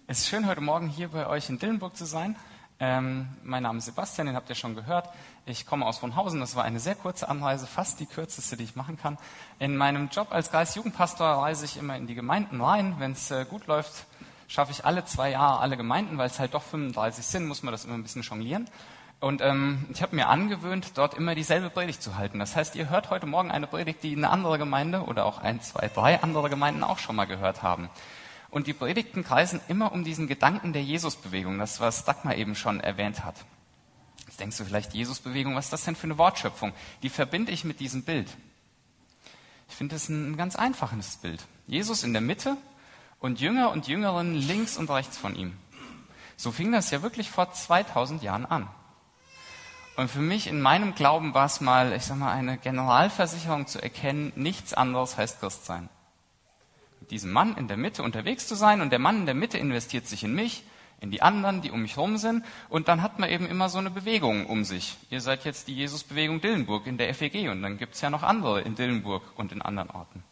Es ist schön, heute Morgen hier bei euch in Dillenburg zu sein. Mein Name ist Sebastian, den habt ihr schon gehört. Ich komme aus Wohnhausen, das war eine sehr kurze Anreise, fast die kürzeste, die ich machen kann. In meinem Job als Geistjugendpastor reise ich immer in die Gemeinden rein. Wenn es gut läuft, schaffe ich alle 2 Jahre alle Gemeinden, weil es halt doch 35 sind, muss man das immer ein bisschen jonglieren. Und ich habe mir angewöhnt, dort immer dieselbe Predigt zu halten. Das heißt, ihr hört heute Morgen eine Predigt, die eine andere Gemeinde oder auch 1, 2, 3 andere Gemeinden auch schon mal gehört haben. Und die Predigten kreisen immer um diesen Gedanken der Jesusbewegung, das was Dagmar eben schon erwähnt hat. Jetzt denkst du vielleicht, Jesusbewegung, was ist das denn für eine Wortschöpfung? Die verbinde ich mit diesem Bild. Ich finde es ein ganz einfaches Bild. Jesus in der Mitte und Jünger und Jüngerinnen links und rechts von ihm. So fing das ja wirklich vor 2000 Jahren an. Und für mich in meinem Glauben war es mal, eine Generalversicherung zu erkennen, nichts anderes heißt Christsein. Mit diesem Mann in der Mitte unterwegs zu sein und der Mann in der Mitte investiert sich in mich, in die anderen, die um mich rum sind und dann hat man eben immer so eine Bewegung um sich. Ihr seid jetzt die Jesusbewegung Dillenburg in der FEG und dann gibt es ja noch andere in Dillenburg und in anderen Orten.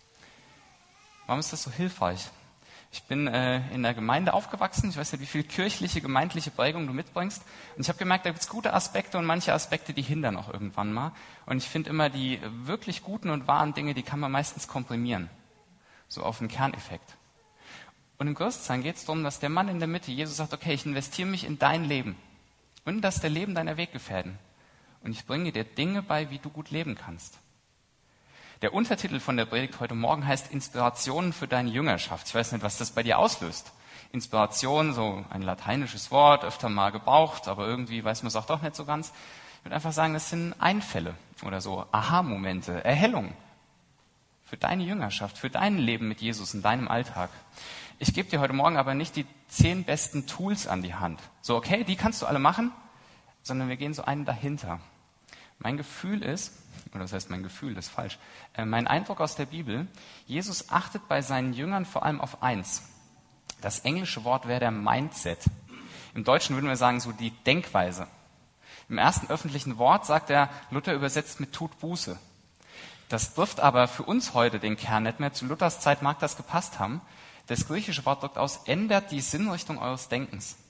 Warum ist das so hilfreich? Ich bin in der Gemeinde aufgewachsen, ich weiß nicht, wie viel kirchliche, gemeindliche Prägung du mitbringst und ich habe gemerkt, da gibt es gute Aspekte und manche Aspekte, die hindern auch irgendwann mal und ich finde immer, die wirklich guten und wahren Dinge, die kann man meistens komprimieren. So auf einen Kerneffekt. Und im Christsein geht es darum, dass der Mann in der Mitte, Jesus sagt, okay, ich investiere mich in dein Leben und in das der Leben deiner Weggefährten. Und ich bringe dir Dinge bei, wie du gut leben kannst. Der Untertitel von der Predigt heute Morgen heißt Inspirationen für deine Jüngerschaft. Ich weiß nicht, was das bei dir auslöst. Inspiration, so ein lateinisches Wort, öfter mal gebraucht, aber irgendwie weiß man es auch doch nicht so ganz. Ich würde einfach sagen, das sind Einfälle oder so, Aha-Momente, Erhellungen. Für deine Jüngerschaft, für dein Leben mit Jesus in deinem Alltag. Ich gebe dir heute Morgen aber nicht die 10 besten Tools an die Hand. So, okay, die kannst du alle machen, sondern wir gehen so einen dahinter. Mein Gefühl ist, oder das heißt mein Gefühl, das ist falsch, mein Eindruck aus der Bibel, Jesus achtet bei seinen Jüngern vor allem auf eins. Das englische Wort wäre der Mindset. Im Deutschen würden wir sagen so die Denkweise. Im ersten öffentlichen Wort sagt er, Luther übersetzt mit tut Buße. Das trifft aber für uns heute den Kern nicht mehr. Zu Luthers Zeit mag das gepasst haben. Das griechische Wort drückt aus, ändert die Sinnrichtung eures Denkens.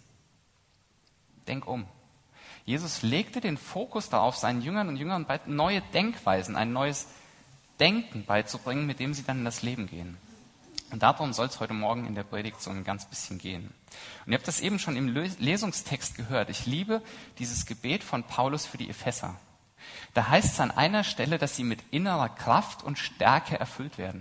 Denk um. Jesus legte den Fokus darauf, seinen Jüngern und Jüngern neue Denkweisen, ein neues Denken beizubringen, mit dem sie dann in das Leben gehen. Und darum soll es heute Morgen in der Predigt so ein ganz bisschen gehen. Und ihr habt das eben schon im Lesungstext gehört. Ich liebe dieses Gebet von Paulus für die Epheser. Da heißt es an einer Stelle, dass sie mit innerer Kraft und Stärke erfüllt werden.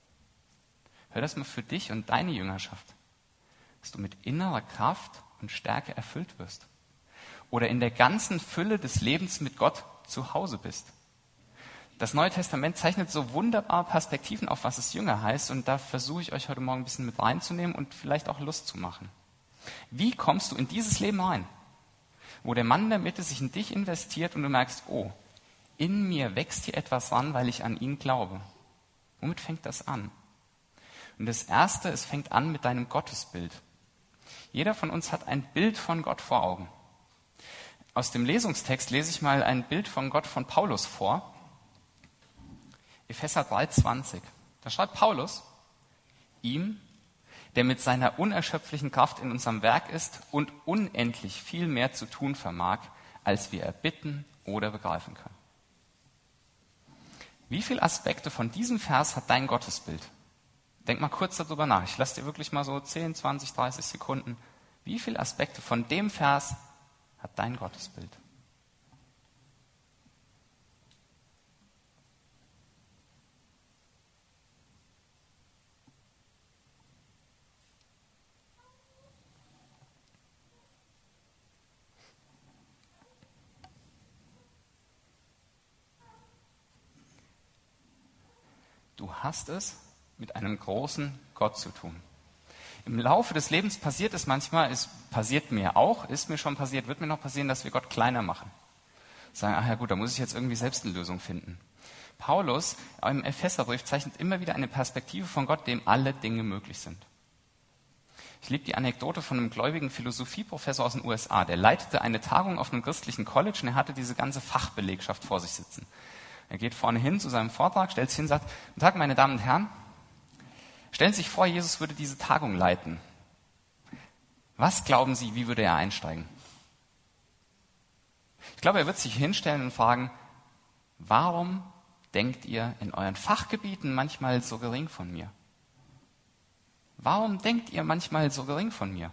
Hör das mal für dich und deine Jüngerschaft, dass du mit innerer Kraft und Stärke erfüllt wirst. Oder in der ganzen Fülle des Lebens mit Gott zu Hause bist. Das Neue Testament zeichnet so wunderbare Perspektiven auf, was es Jünger heißt. Und da versuche ich euch heute Morgen ein bisschen mit reinzunehmen und vielleicht auch Lust zu machen. Wie kommst du in dieses Leben rein? Wo der Mann in der Mitte sich in dich investiert und du merkst, oh, in mir wächst hier etwas ran, weil ich an ihn glaube. Womit fängt das an? Und das Erste, es fängt an mit deinem Gottesbild. Jeder von uns hat ein Bild von Gott vor Augen. Aus dem Lesungstext lese ich mal ein Bild von Gott von Paulus vor. Epheser 3,20. Da schreibt Paulus, ihm, der mit seiner unerschöpflichen Kraft in unserem Werk ist und unendlich viel mehr zu tun vermag, als wir erbitten oder begreifen können. Wie viele Aspekte von diesem Vers hat dein Gottesbild? Denk mal kurz darüber nach. Ich lasse dir wirklich mal so 10, 20, 30 Sekunden. Wie viele Aspekte von dem Vers hat dein Gottesbild? Du hast es mit einem großen Gott zu tun. Im Laufe des Lebens passiert es manchmal, es passiert mir auch, ist mir schon passiert, wird mir noch passieren, dass wir Gott kleiner machen. Sagen, ach ja gut, da muss ich jetzt irgendwie selbst eine Lösung finden. Paulus im Epheserbrief zeichnet immer wieder eine Perspektive von Gott, dem alle Dinge möglich sind. Ich liebe die Anekdote von einem gläubigen Philosophieprofessor aus den USA. Der leitete eine Tagung auf einem christlichen College und er hatte diese ganze Fachbelegschaft vor sich sitzen. Er geht vorne hin zu seinem Vortrag, stellt sich hin und sagt, guten Tag, meine Damen und Herren, stellen Sie sich vor, Jesus würde diese Tagung leiten. Was glauben Sie, wie würde er einsteigen? Ich glaube, er wird sich hinstellen und fragen, warum denkt ihr in euren Fachgebieten manchmal so gering von mir? Warum denkt ihr manchmal so gering von mir?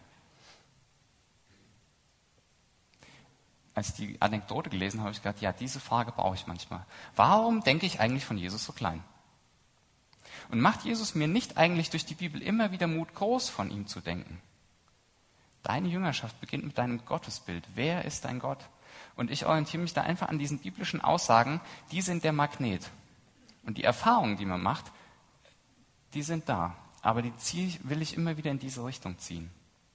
Als ich die Anekdote gelesen habe, habe ich gedacht, ja, diese Frage brauche ich manchmal. Warum denke ich eigentlich von Jesus so klein? Und macht Jesus mir nicht eigentlich durch die Bibel immer wieder Mut, groß von ihm zu denken? Deine Jüngerschaft beginnt mit deinem Gottesbild. Wer ist dein Gott? Und ich orientiere mich da einfach an diesen biblischen Aussagen, die sind der Magnet. Und die Erfahrungen, die man macht, die sind da. Aber die will ich immer wieder in diese Richtung ziehen.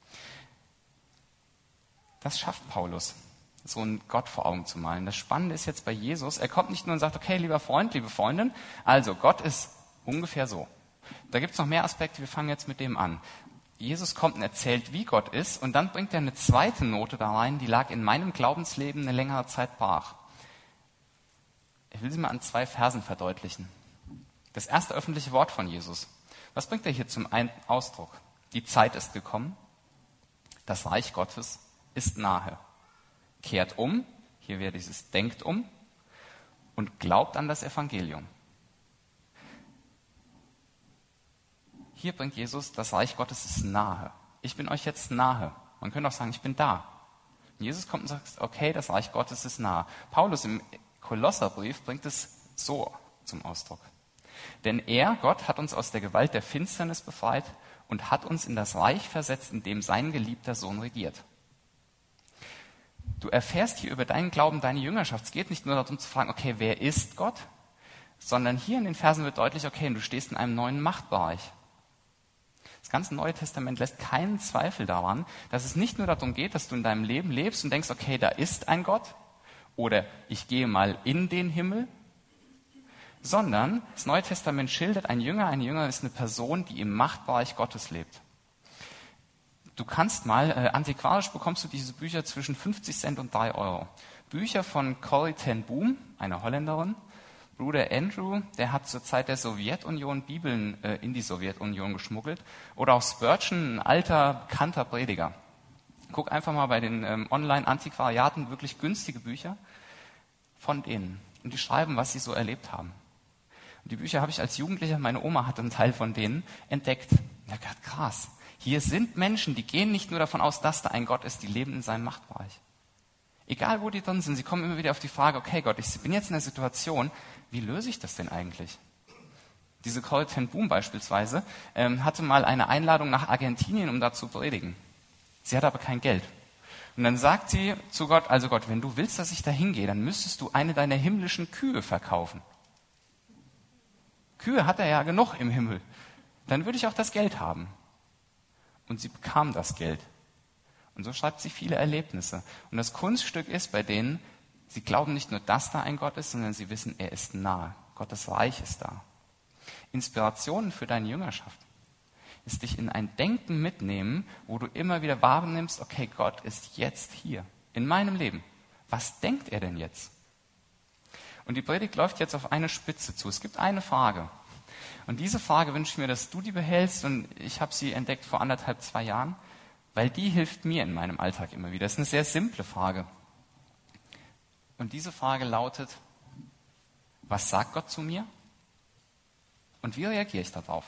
Das schafft Paulus, so einen Gott vor Augen zu malen. Das Spannende ist jetzt bei Jesus, er kommt nicht nur und sagt, okay, lieber Freund, liebe Freundin, also Gott ist ungefähr so. Da gibt es noch mehr Aspekte, wir fangen jetzt mit dem an. Jesus kommt und erzählt, wie Gott ist, und dann bringt er eine zweite Note da rein, die lag in meinem Glaubensleben eine längere Zeit brach. Ich will sie mal an 2 Versen verdeutlichen. Das erste öffentliche Wort von Jesus. Was bringt er hier zum Ausdruck? Die Zeit ist gekommen, das Reich Gottes ist nahe. Kehrt um, hier wäre dieses denkt um, und glaubt an das Evangelium. Hier bringt Jesus, das Reich Gottes ist nahe. Ich bin euch jetzt nahe. Man könnte auch sagen, ich bin da. Und Jesus kommt und sagt, okay, das Reich Gottes ist nahe. Paulus im Kolosserbrief bringt es so zum Ausdruck. Denn er, Gott, hat uns aus der Gewalt der Finsternis befreit und hat uns in das Reich versetzt, in dem sein geliebter Sohn regiert. Du erfährst hier über deinen Glauben, deine Jüngerschaft. Es geht nicht nur darum zu fragen, okay, wer ist Gott? Sondern hier in den Versen wird deutlich, okay, du stehst in einem neuen Machtbereich. Das ganze Neue Testament lässt keinen Zweifel daran, dass es nicht nur darum geht, dass du in deinem Leben lebst und denkst, okay, da ist ein Gott oder ich gehe mal in den Himmel, sondern das Neue Testament schildert, ein Jünger ist eine Person, die im Machtbereich Gottes lebt. Du kannst mal, antiquarisch bekommst du diese Bücher zwischen 50 Cent und 3 Euro. Bücher von Corrie ten Boom, eine Holländerin. Bruder Andrew, der hat zur Zeit der Sowjetunion Bibeln in die Sowjetunion geschmuggelt. Oder auch Spurgeon, ein alter, bekannter Prediger. Guck einfach mal bei den Online-Antiquariaten, wirklich günstige Bücher von denen. Und die schreiben, was sie so erlebt haben. Und die Bücher habe ich als Jugendlicher, meine Oma hatte einen Teil von denen, entdeckt. Ja, krass. Hier sind Menschen, die gehen nicht nur davon aus, dass da ein Gott ist, die leben in seinem Machtbereich. Egal, wo die drin sind, sie kommen immer wieder auf die Frage, okay Gott, ich bin jetzt in der Situation, wie löse ich das denn eigentlich? Diese Corrie ten Boom beispielsweise hatte mal eine Einladung nach Argentinien, um da zu predigen. Sie hatte aber kein Geld. Und dann sagt sie zu Gott, also Gott, wenn du willst, dass ich da hingehe, dann müsstest du eine deiner himmlischen Kühe verkaufen. Kühe hat er ja genug im Himmel. Dann würde ich auch das Geld haben. Und sie bekam das Geld. Und so schreibt sie viele Erlebnisse. Und das Kunststück ist bei denen, sie glauben nicht nur, dass da ein Gott ist, sondern sie wissen, er ist nahe. Gottes Reich ist da. Inspirationen für deine Jüngerschaft ist dich in ein Denken mitnehmen, wo du immer wieder wahrnimmst, okay, Gott ist jetzt hier, in meinem Leben. Was denkt er denn jetzt? Und die Predigt läuft jetzt auf eine Spitze zu. Es gibt eine Frage. Und diese Frage wünsche ich mir, dass du die behältst. Und ich habe sie entdeckt vor 2 Jahren, weil die hilft mir in meinem Alltag immer wieder. Das ist eine sehr simple Frage. Und diese Frage lautet, was sagt Gott zu mir? Und wie reagiere ich darauf?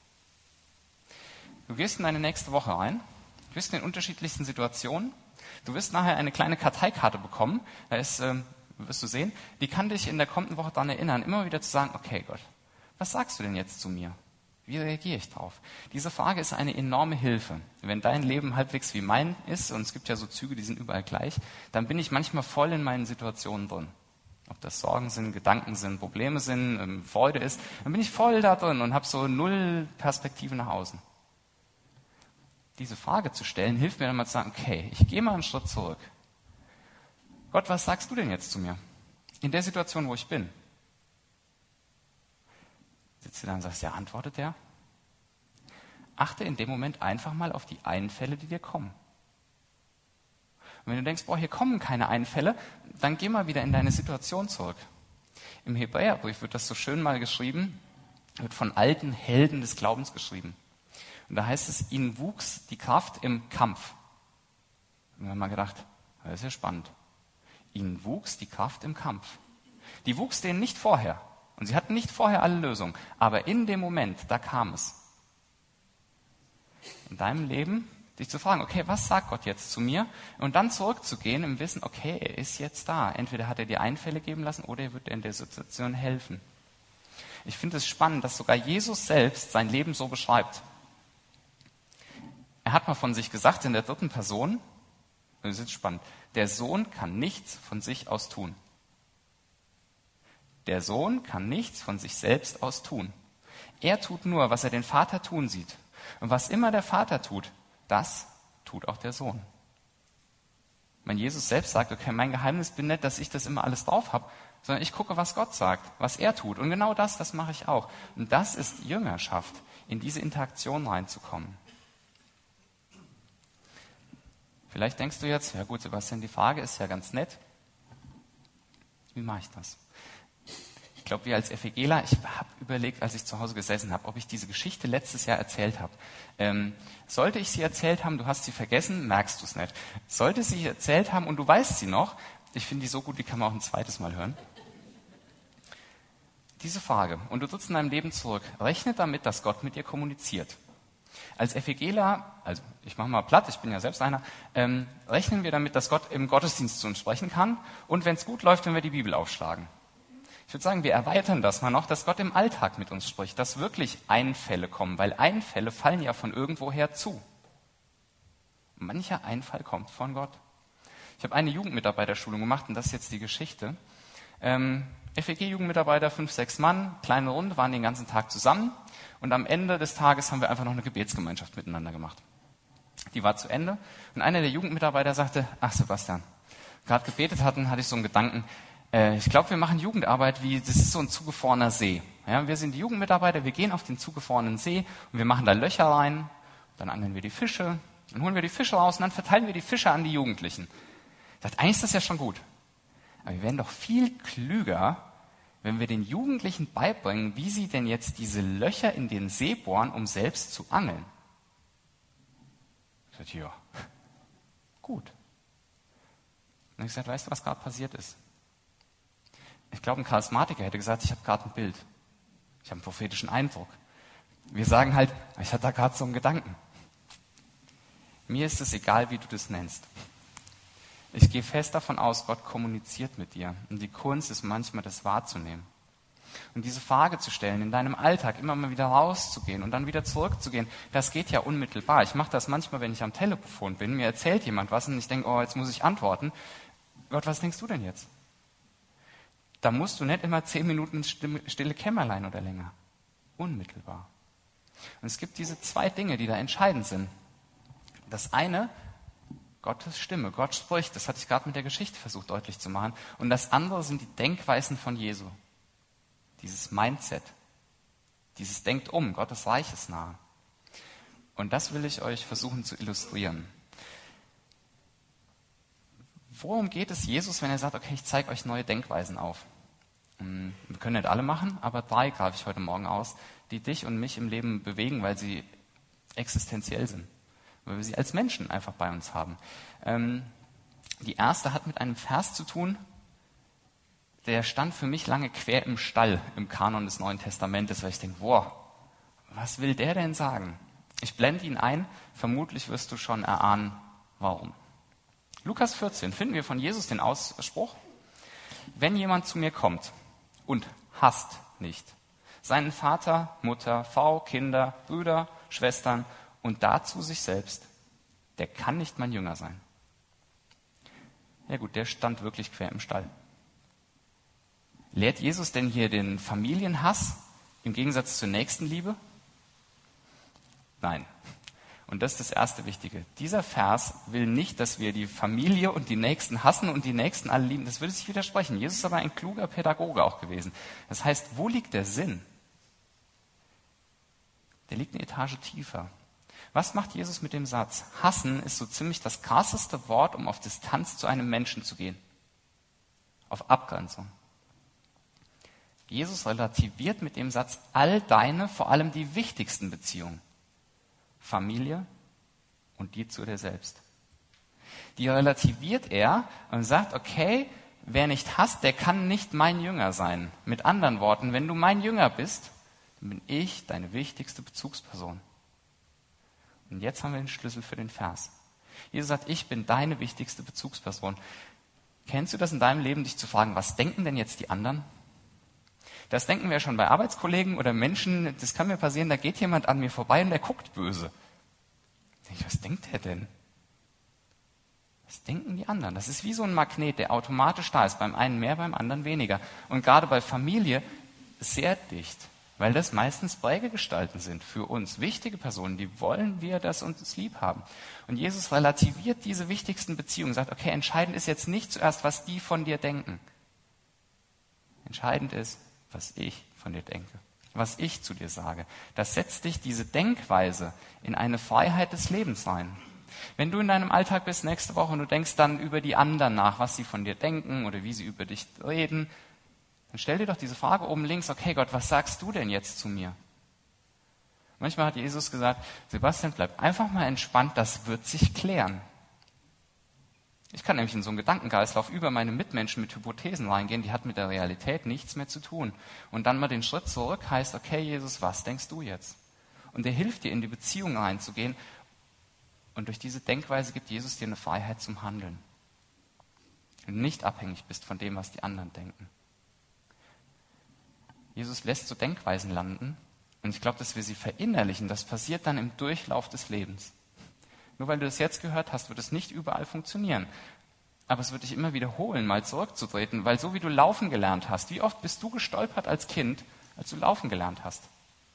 Du gehst in deine nächste Woche rein, du bist in den unterschiedlichsten Situationen, du wirst nachher eine kleine Karteikarte bekommen, da ist, wirst du sehen, die kann dich in der kommenden Woche daran erinnern, immer wieder zu sagen, okay Gott, was sagst du denn jetzt zu mir? Wie reagiere ich drauf? Diese Frage ist eine enorme Hilfe. Wenn dein Leben halbwegs wie mein ist, und es gibt ja so Züge, die sind überall gleich, dann bin ich manchmal voll in meinen Situationen drin. Ob das Sorgen sind, Gedanken sind, Probleme sind, Freude ist, dann bin ich voll da drin und habe so 0 Perspektive nach außen. Diese Frage zu stellen, hilft mir dann mal zu sagen, okay, ich gehe mal einen Schritt zurück. Gott, was sagst du denn jetzt zu mir? In der Situation, wo ich bin. Sitzt du da und sagst, ja, antwortet er? Achte in dem Moment einfach mal auf die Einfälle, die dir kommen. Und wenn du denkst, boah, hier kommen keine Einfälle, dann geh mal wieder in deine Situation zurück. Im Hebräerbrief wird das so schön mal geschrieben, wird von alten Helden des Glaubens geschrieben. Und da heißt es, ihnen wuchs die Kraft im Kampf. Und wir haben mal gedacht, das ist ja spannend. Ihnen wuchs die Kraft im Kampf. Die wuchs denen nicht vorher. Und sie hatten nicht vorher alle Lösungen. Aber in dem Moment, da kam es. In deinem Leben dich zu fragen, okay, was sagt Gott jetzt zu mir? Und dann zurückzugehen im Wissen, okay, er ist jetzt da. Entweder hat er dir Einfälle geben lassen oder er wird dir in der Situation helfen. Ich finde es spannend, dass sogar Jesus selbst sein Leben so beschreibt. Er hat mal von sich gesagt in der 3. Person, das ist spannend, der Sohn kann nichts von sich aus tun. Der Sohn kann nichts von sich selbst aus tun. Er tut nur, was er den Vater tun sieht. Und was immer der Vater tut, das tut auch der Sohn. Wenn Jesus selbst sagt, okay, mein Geheimnis bin nicht, dass ich das immer alles drauf habe, sondern ich gucke, was Gott sagt, was er tut. Und genau das mache ich auch. Und das ist Jüngerschaft, in diese Interaktion reinzukommen. Vielleicht denkst du jetzt, ja gut, Sebastian, die Frage ist ja ganz nett. Wie mache ich das? Ich glaube, wir als FEGler, ich habe überlegt, als ich zu Hause gesessen habe, ob ich diese Geschichte letztes Jahr erzählt habe. Sollte ich sie erzählt haben, du hast sie vergessen, merkst du es nicht. Sollte ich sie erzählt haben und du weißt sie noch, ich finde die so gut, die kann man auch ein zweites Mal hören. Diese Frage, und du trittst in deinem Leben zurück, rechne damit, dass Gott mit dir kommuniziert. Als FEGler, also ich mache mal platt, ich bin ja selbst einer, rechnen wir damit, dass Gott im Gottesdienst zu uns sprechen kann und wenn es gut läuft, wenn wir die Bibel aufschlagen. Ich würde sagen, wir erweitern das mal noch, dass Gott im Alltag mit uns spricht, dass wirklich Einfälle kommen, weil Einfälle fallen ja von irgendwoher zu. Mancher Einfall kommt von Gott. Ich habe eine Jugendmitarbeiterschulung gemacht und das ist jetzt die Geschichte. FEG-Jugendmitarbeiter, 5, 6 Mann, kleine Runde, waren den ganzen Tag zusammen und am Ende des Tages haben wir einfach noch eine Gebetsgemeinschaft miteinander gemacht. Die war zu Ende und einer der Jugendmitarbeiter sagte, ach Sebastian, gerade gebetet hatten, hatte ich so einen Gedanken, ich glaube, wir machen Jugendarbeit das ist so ein zugefrorener See. Ja, wir sind die Jugendmitarbeiter, wir gehen auf den zugefrorenen See und wir machen da Löcher rein, dann angeln wir die Fische, dann holen wir die Fische raus und dann verteilen wir die Fische an die Jugendlichen. Ich dachte, eigentlich ist das ja schon gut. Aber wir wären doch viel klüger, wenn wir den Jugendlichen beibringen, wie sie denn jetzt diese Löcher in den See bohren, um selbst zu angeln. Ich dachte, ja, gut. Und ich gesagt, weißt du, was gerade passiert ist? Ich glaube, ein Charismatiker hätte gesagt, ich habe gerade ein Bild. Ich habe einen prophetischen Eindruck. Wir sagen halt, ich hatte da gerade so einen Gedanken. Mir ist es egal, wie du das nennst. Ich gehe fest davon aus, Gott kommuniziert mit dir. Und die Kunst ist manchmal, das wahrzunehmen. Und diese Frage zu stellen, in deinem Alltag immer mal wieder rauszugehen und dann wieder zurückzugehen, das geht ja unmittelbar. Ich mache das manchmal, wenn ich am Telefon bin, mir erzählt jemand was und ich denke, oh, jetzt muss ich antworten. Gott, was denkst du denn jetzt? Da musst du nicht immer 10 Minuten ins stille Kämmerlein oder länger. Unmittelbar. Und es gibt diese 2 Dinge, die da entscheidend sind. Das eine, Gottes Stimme, Gott spricht, das hatte ich gerade mit der Geschichte versucht deutlich zu machen. Und das andere sind die Denkweisen von Jesu. Dieses Mindset, dieses Denkt um, Gottes Reich ist nahe. Und das will ich euch versuchen zu illustrieren. Worum geht es Jesus, wenn er sagt, okay, ich zeige euch neue Denkweisen auf? Wir können nicht alle machen, aber 3 greife ich heute Morgen aus, die dich und mich im Leben bewegen, weil sie existenziell sind. Weil wir sie als Menschen einfach bei uns haben. Die erste hat mit einem Vers zu tun, der stand für mich lange quer im Stall im Kanon des Neuen Testamentes, weil ich denke, wow, was will der denn sagen? Ich blende ihn ein, vermutlich wirst du schon erahnen, warum. Lukas 14 finden wir von Jesus den Ausspruch, wenn jemand zu mir kommt und hasst nicht seinen Vater, Mutter, Frau, Kinder, Brüder, Schwestern und dazu sich selbst, der kann nicht mein Jünger sein. Ja gut, der stand wirklich quer im Stall. Lehrt Jesus denn hier den Familienhass im Gegensatz zur Nächstenliebe? Nein. Und das ist das erste Wichtige. Dieser Vers will nicht, dass wir die Familie und die Nächsten hassen und die Nächsten alle lieben. Das würde sich widersprechen. Jesus ist aber ein kluger Pädagoge auch gewesen. Das heißt, wo liegt der Sinn? Der liegt eine Etage tiefer. Was macht Jesus mit dem Satz? Hassen ist so ziemlich das krasseste Wort, um auf Distanz zu einem Menschen zu gehen. Auf Abgrenzung. Jesus relativiert mit dem Satz all deine, vor allem die wichtigsten Beziehungen. Familie und die zu dir selbst. Die relativiert er und sagt, okay, wer nicht hasst, der kann nicht mein Jünger sein. Mit anderen Worten, wenn du mein Jünger bist, dann bin ich deine wichtigste Bezugsperson. Und jetzt haben wir den Schlüssel für den Vers. Jesus sagt, ich bin deine wichtigste Bezugsperson. Kennst du das in deinem Leben, dich zu fragen, was denken denn jetzt die anderen? Das denken wir schon bei Arbeitskollegen oder Menschen, das kann mir passieren, da geht jemand an mir vorbei und der guckt böse. Was denkt er denn? Was denken die anderen? Das ist wie so ein Magnet, der automatisch da ist, beim einen mehr, beim anderen weniger. Und gerade bei Familie sehr dicht, weil das meistens Prägegestalten sind für uns, wichtige Personen, die wollen wir, dass uns lieb haben. Und Jesus relativiert diese wichtigsten Beziehungen, sagt, okay, entscheidend ist jetzt nicht zuerst, was die von dir denken. Entscheidend ist, was ich von dir denke, was ich zu dir sage. Das setzt dich, diese Denkweise, in eine Freiheit des Lebens rein. Wenn du in deinem Alltag bist nächste Woche und du denkst dann über die anderen nach, was sie von dir denken oder wie sie über dich reden, dann stell dir doch diese Frage oben links, okay Gott, was sagst du denn jetzt zu mir? Manchmal hat Jesus gesagt, Sebastian, bleib einfach mal entspannt, das wird sich klären. Ich kann nämlich in so einen Gedankenkreislauf über meine Mitmenschen mit Hypothesen reingehen, die hat mit der Realität nichts mehr zu tun. Und dann mal den Schritt zurück heißt, okay Jesus, was denkst du jetzt? Und der hilft dir, in die Beziehung reinzugehen. Und durch diese Denkweise gibt Jesus dir eine Freiheit zum Handeln. Und nicht abhängig bist von dem, was die anderen denken. Jesus lässt so Denkweisen landen. Und ich glaube, dass wir sie verinnerlichen. Das passiert dann im Durchlauf des Lebens. Nur weil du das jetzt gehört hast, wird es nicht überall funktionieren. Aber es wird dich immer wiederholen, mal zurückzutreten, weil so wie du laufen gelernt hast, wie oft bist du gestolpert als Kind, als du laufen gelernt hast?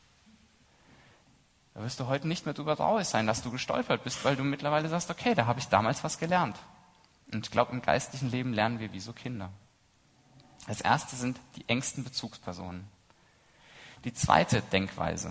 Da wirst du heute nicht mehr darüber traurig sein, dass du gestolpert bist, weil du mittlerweile sagst, okay, da habe ich damals was gelernt. Und ich glaube, im geistlichen Leben lernen wir wie so Kinder. Das erste sind die engsten Bezugspersonen. Die zweite Denkweise.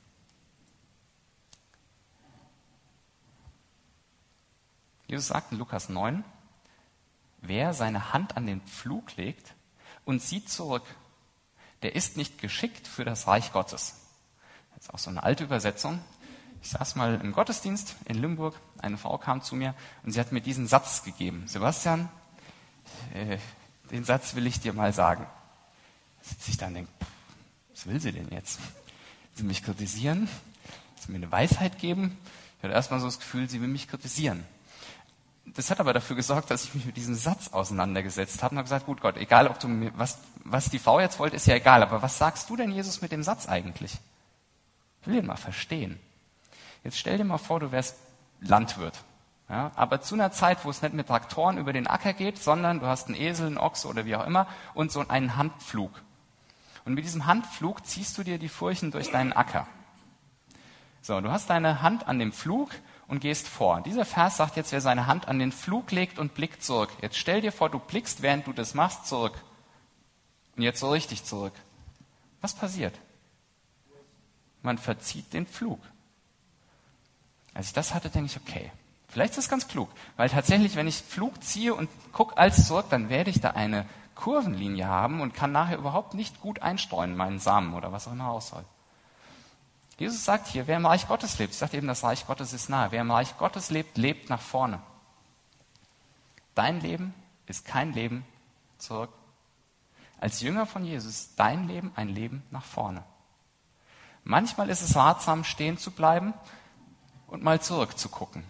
Jesus sagt in Lukas 9, wer seine Hand an den Pflug legt und sieht zurück, der ist nicht geschickt für das Reich Gottes. Das ist auch so eine alte Übersetzung. Ich saß mal im Gottesdienst in Limburg, eine Frau kam zu mir und sie hat mir diesen Satz gegeben. Sebastian, den Satz will ich dir mal sagen. Da sitze ich da und denke, was will sie denn jetzt? Will sie mich kritisieren? Will sie mir eine Weisheit geben? Ich hatte erstmal so das Gefühl, sie will mich kritisieren. Das hat aber dafür gesorgt, dass ich mich mit diesem Satz auseinandergesetzt habe und habe gesagt, gut Gott, egal ob du mir, was die Frau jetzt wollte, ist ja egal, aber was sagst du denn Jesus mit dem Satz eigentlich? Ich will ihn mal verstehen. Jetzt stell dir mal vor, du wärst Landwirt. Ja, aber zu einer Zeit, wo es nicht mit Traktoren über den Acker geht, sondern du hast einen Esel, einen Ochs oder wie auch immer und so einen Handpflug. Und mit diesem Handpflug ziehst du dir die Furchen durch deinen Acker. So, du hast deine Hand an dem Pflug und gehst vor. Dieser Vers sagt jetzt, wer seine Hand an den Pflug legt und blickt zurück. Jetzt stell dir vor, du blickst, während du das machst, zurück. Und jetzt so richtig zurück. Was passiert? Man verzieht den Pflug. Als ich das hatte, denke ich, okay, vielleicht ist das ganz klug. Weil tatsächlich, wenn ich Pflug ziehe und gucke als zurück, dann werde ich da eine Kurvenlinie haben und kann nachher überhaupt nicht gut einstreuen, meinen Samen oder was auch immer raus soll. Jesus sagt hier, wer im Reich Gottes lebt, ich sagte eben, das Reich Gottes ist nahe. Wer im Reich Gottes lebt, lebt nach vorne. Dein Leben ist kein Leben zurück. Als Jünger von Jesus ist dein Leben ein Leben nach vorne. Manchmal ist es ratsam, stehen zu bleiben und mal zurückzugucken.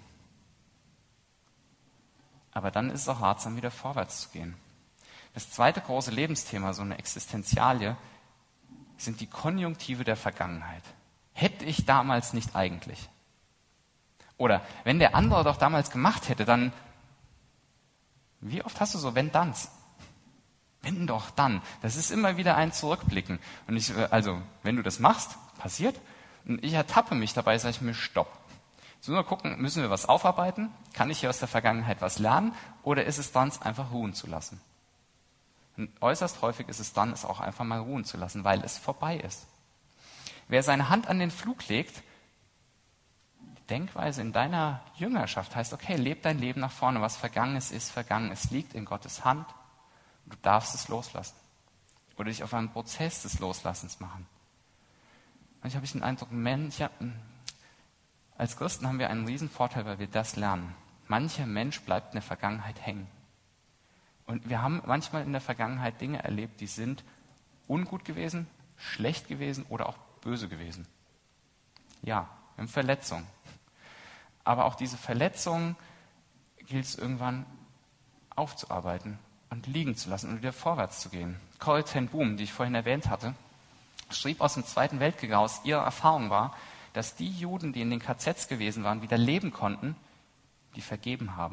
Aber dann ist es auch ratsam, wieder vorwärts zu gehen. Das zweite große Lebensthema, so eine Existenzialie, sind die Konjunktive der Vergangenheit. Hätte ich damals nicht eigentlich. Oder wenn der andere doch damals gemacht hätte, dann, wie oft hast du so wenn-danns? Wenn doch, dann. Das ist immer wieder ein Zurückblicken. Und wenn du das machst, passiert, und ich ertappe mich dabei, sage ich mir, stopp. So nur gucken, müssen wir was aufarbeiten? Kann ich hier aus der Vergangenheit was lernen? Oder ist es dann, einfach ruhen zu lassen? Und äußerst häufig ist es dann, es auch einfach mal ruhen zu lassen, weil es vorbei ist. Wer seine Hand an den Pflug legt, die Denkweise in deiner Jüngerschaft heißt, okay, leb dein Leben nach vorne. Was Vergangenes ist vergangen. Es liegt in Gottes Hand. Du darfst es loslassen. Oder dich auf einen Prozess des Loslassens machen. Manchmal habe ich den Eindruck, als Christen haben wir einen riesen Vorteil, weil wir das lernen. mancher Mensch bleibt in der Vergangenheit hängen. Und wir haben manchmal in der Vergangenheit Dinge erlebt, die sind ungut gewesen, schlecht gewesen oder auch böse gewesen. Ja, wir haben Verletzungen. Aber auch diese Verletzungen gilt es irgendwann aufzuarbeiten und liegen zu lassen und wieder vorwärts zu gehen. Corrie ten Boom, die ich vorhin erwähnt hatte, schrieb aus dem Zweiten Weltkrieg aus, ihre Erfahrung war, dass die Juden, die in den KZs gewesen waren, wieder leben konnten, die vergeben haben.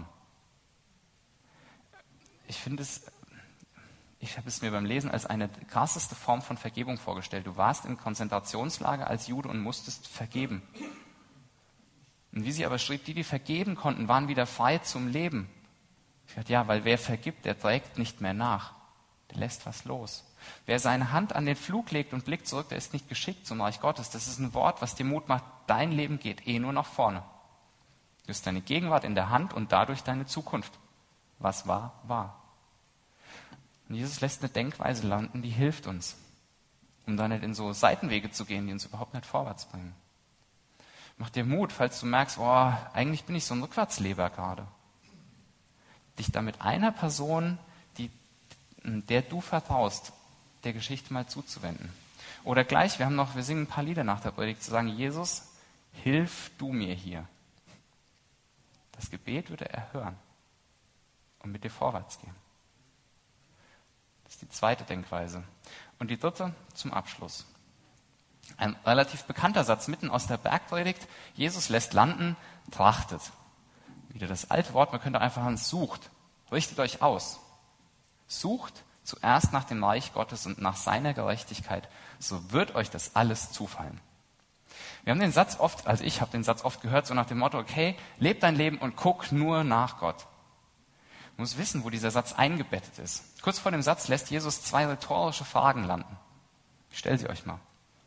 Ich habe es mir beim Lesen als eine krasseste Form von Vergebung vorgestellt. Du warst im Konzentrationslager als Jude und musstest vergeben. Und wie sie aber schrieb, die vergeben konnten, waren wieder frei zum Leben. Ich dachte, ja, weil wer vergibt, der trägt nicht mehr nach. Der lässt was los. Wer seine Hand an den Flug legt und blickt zurück, der ist nicht geschickt zum Reich Gottes. Das ist ein Wort, was dir Mut macht. Dein Leben geht nur nach vorne. Du hast deine Gegenwart in der Hand und dadurch deine Zukunft. Was war, war. Und Jesus lässt eine Denkweise landen, die hilft uns, um da nicht in so Seitenwege zu gehen, die uns überhaupt nicht vorwärts bringen. Mach dir Mut, falls du merkst, eigentlich bin ich so ein Rückwärtsleber gerade. Dich da mit einer Person, der du vertraust, der Geschichte mal zuzuwenden. Oder gleich, wir singen ein paar Lieder nach der Predigt, zu sagen, Jesus, hilf du mir hier. Das Gebet würde er hören und mit dir vorwärts gehen. Das ist die zweite Denkweise. Und die dritte zum Abschluss. Ein relativ bekannter Satz mitten aus der Bergpredigt. Jesus lässt landen, trachtet. Wieder das alte Wort, man könnte einfach sagen, sucht. Richtet euch aus. Sucht zuerst nach dem Reich Gottes und nach seiner Gerechtigkeit. So wird euch das alles zufallen. Wir haben den Satz oft, also ich habe den Satz oft gehört, so nach dem Motto, okay, leb dein Leben und guck nur nach Gott. Man muss wissen, wo dieser Satz eingebettet ist. Kurz vor dem Satz lässt Jesus 2 rhetorische Fragen landen. Ich stelle sie euch mal.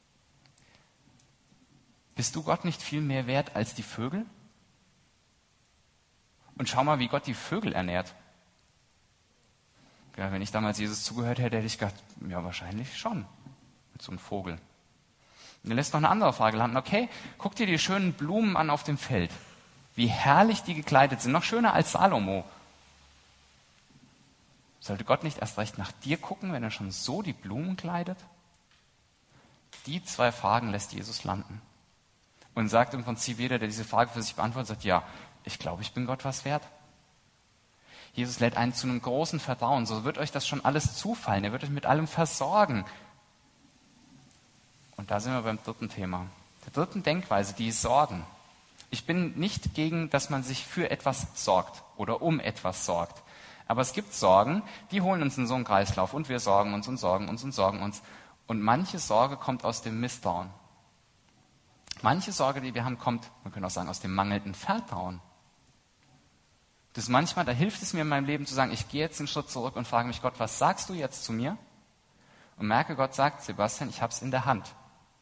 Bist du Gott nicht viel mehr wert als die Vögel? Und schau mal, wie Gott die Vögel ernährt. Ja, wenn ich damals Jesus zugehört hätte, hätte ich gedacht, ja, wahrscheinlich schon. Mit so einem Vogel. Und er lässt noch eine andere Frage landen. Okay, guck dir die schönen Blumen an auf dem Feld. Wie herrlich die gekleidet sind. Noch schöner als Salomo. Sollte Gott nicht erst recht nach dir gucken, wenn er schon so die Blumen kleidet? Die 2 Fragen lässt Jesus landen. Und sagt im Prinzip jeder, der diese Frage für sich beantwortet, sagt, ja, ich glaube, ich bin Gott was wert. Jesus lädt einen zu einem großen Vertrauen. So wird euch das schon alles zufallen. Er wird euch mit allem versorgen. Und da sind wir beim dritten Thema. Der dritten Denkweise, die Sorgen. Ich bin nicht gegen, dass man sich für etwas sorgt oder um etwas sorgt. Aber es gibt Sorgen, die holen uns in so einen Kreislauf und wir sorgen uns und sorgen uns und sorgen uns. Und manche Sorge kommt aus dem Misstrauen. Manche Sorge, die wir haben, kommt, man könnte auch sagen, aus dem mangelnden Vertrauen. Das ist manchmal, da hilft es mir in meinem Leben zu sagen, ich gehe jetzt einen Schritt zurück und frage mich, Gott, was sagst du jetzt zu mir? Und merke, Gott sagt, Sebastian, ich habe es in der Hand.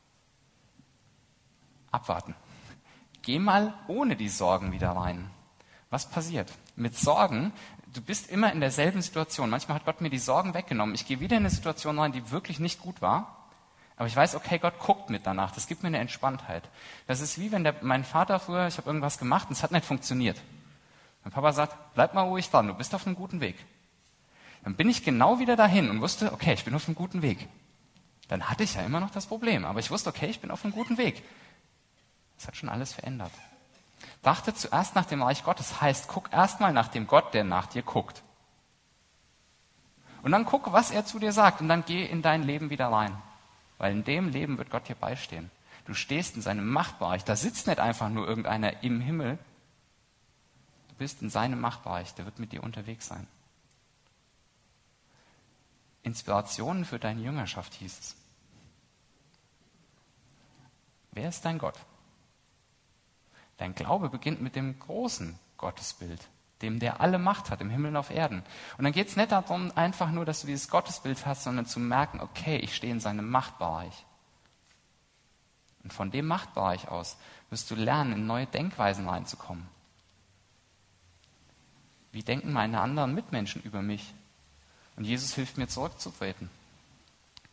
Abwarten. Geh mal ohne die Sorgen wieder rein. Was passiert? Mit Sorgen, du bist immer in derselben Situation. Manchmal hat Gott mir die Sorgen weggenommen. Ich gehe wieder in eine Situation rein, die wirklich nicht gut war. Aber ich weiß, okay, Gott guckt mit danach. Das gibt mir eine Entspanntheit. Das ist wie wenn mein Vater früher, ich habe irgendwas gemacht und es hat nicht funktioniert. Mein Papa sagt, bleib mal ruhig dran, du bist auf einem guten Weg. Dann bin ich genau wieder dahin und wusste, okay, ich bin auf einem guten Weg. Dann hatte ich ja immer noch das Problem, aber ich wusste, okay, ich bin auf einem guten Weg. Das hat schon alles verändert. Dachte zuerst nach dem Reich Gottes, heißt, guck erstmal nach dem Gott, der nach dir guckt. Und dann guck, was er zu dir sagt und dann geh in dein Leben wieder rein. Weil in dem Leben wird Gott dir beistehen. Du stehst in seinem Machtbereich. Da sitzt nicht einfach nur irgendeiner im Himmel. Du bist in seinem Machtbereich. Der wird mit dir unterwegs sein. Inspirationen für deine Jüngerschaft hieß es. Wer ist dein Gott? Dein Glaube beginnt mit dem großen Gottesbild, dem, der alle Macht hat, im Himmel und auf Erden. Und dann geht es nicht darum, einfach nur, dass du dieses Gottesbild hast, sondern zu merken, okay, ich stehe in seinem Machtbereich. Und von dem Machtbereich aus wirst du lernen, in neue Denkweisen reinzukommen. Wie denken meine anderen Mitmenschen über mich? Und Jesus hilft mir, zurückzutreten.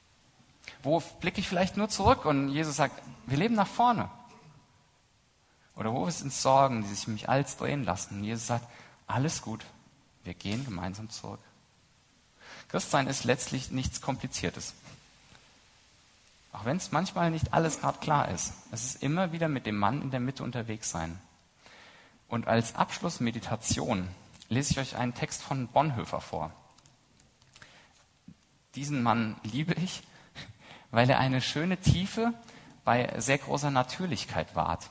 Wo blicke ich vielleicht nur zurück und Jesus sagt, wir leben nach vorne. Oder wo sind Sorgen, die sich um mich alles drehen lassen? Und Jesus sagt, alles gut, wir gehen gemeinsam zurück. Christsein ist letztlich nichts Kompliziertes. Auch wenn es manchmal nicht alles gerade klar ist. Es ist immer wieder mit dem Mann in der Mitte unterwegs sein. Und als Abschlussmeditation lese ich euch einen Text von Bonhoeffer vor. Diesen Mann liebe ich, weil er eine schöne Tiefe bei sehr großer Natürlichkeit wahrt.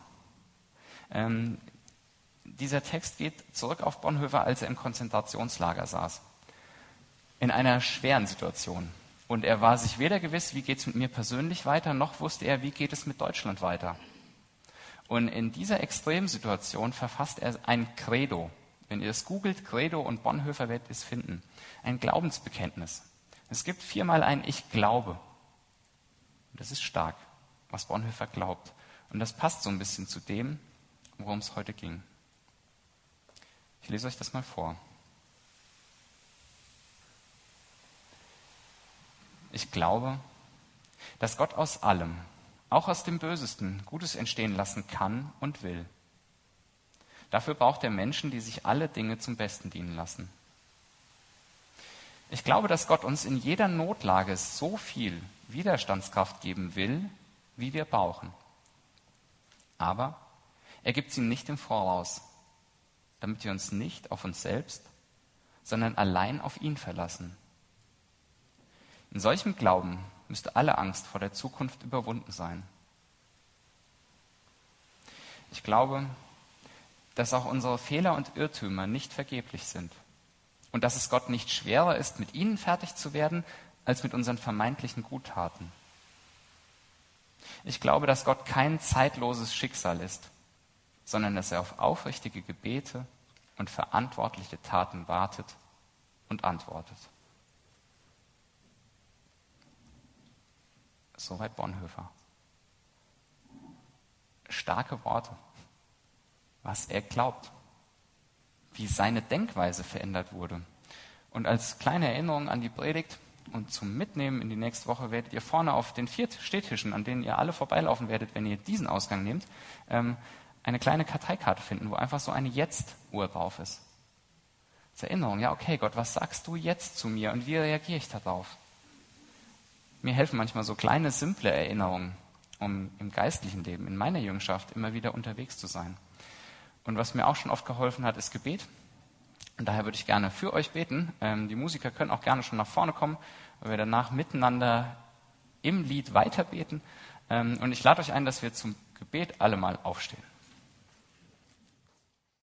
Dieser Text geht zurück auf Bonhoeffer, als er im Konzentrationslager saß. In einer schweren Situation. Und er war sich weder gewiss, wie geht es mit mir persönlich weiter, noch wusste er, wie geht es mit Deutschland weiter. Und in dieser Extremsituation verfasst er ein Credo. Wenn ihr es googelt, Credo und Bonhoeffer, werdet ihr es finden. Ein Glaubensbekenntnis. Es gibt 4-mal ein Ich glaube. Und das ist stark, was Bonhoeffer glaubt. Und das passt so ein bisschen zu dem, worum es heute ging. Ich lese euch das mal vor. Ich glaube, dass Gott aus allem, auch aus dem Bösesten, Gutes entstehen lassen kann und will. Dafür braucht er Menschen, die sich alle Dinge zum Besten dienen lassen. Ich glaube, dass Gott uns in jeder Notlage so viel Widerstandskraft geben will, wie wir brauchen. Aber er gibt sie nicht im Voraus, damit wir uns nicht auf uns selbst, sondern allein auf ihn verlassen. In solchem Glauben müsste alle Angst vor der Zukunft überwunden sein. Ich glaube, dass auch unsere Fehler und Irrtümer nicht vergeblich sind und dass es Gott nicht schwerer ist, mit ihnen fertig zu werden, als mit unseren vermeintlichen Guttaten. Ich glaube, dass Gott kein zeitloses Schicksal ist, sondern dass er auf aufrichtige Gebete und verantwortliche Taten wartet und antwortet. Soweit Bonhoeffer. Starke Worte, was er glaubt, wie seine Denkweise verändert wurde. Und als kleine Erinnerung an die Predigt und zum Mitnehmen in die nächste Woche werdet ihr vorne auf den 4 Stehtischen, an denen ihr alle vorbeilaufen werdet, wenn ihr diesen Ausgang nehmt, eine kleine Karteikarte finden, wo einfach so eine Jetzt-Uhr drauf ist. Zur Erinnerung, ja okay Gott, was sagst du jetzt zu mir und wie reagiere ich darauf? Mir helfen manchmal so kleine, simple Erinnerungen, um im geistlichen Leben, in meiner Jüngerschaft immer wieder unterwegs zu sein. Und was mir auch schon oft geholfen hat, ist Gebet. Und daher würde ich gerne für euch beten. Die Musiker können auch gerne schon nach vorne kommen, weil wir danach miteinander im Lied weiterbeten. Und ich lade euch ein, dass wir zum Gebet alle mal aufstehen.